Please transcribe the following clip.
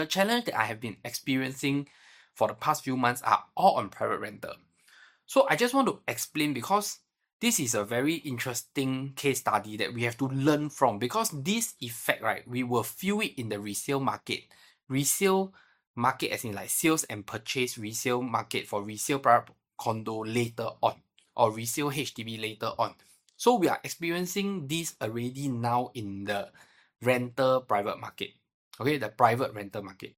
The challenge that I have been experiencing for the past few months are all on private rental. So I just want to explain because this is a very interesting case study that we have to learn from, because this effect, right, we will feel it in the resale market. Resale market as in like sales and purchase resale market for resale private condo later on, or resale HDB later on. So we are experiencing this already now in the rental private market. Okay, the private rental market.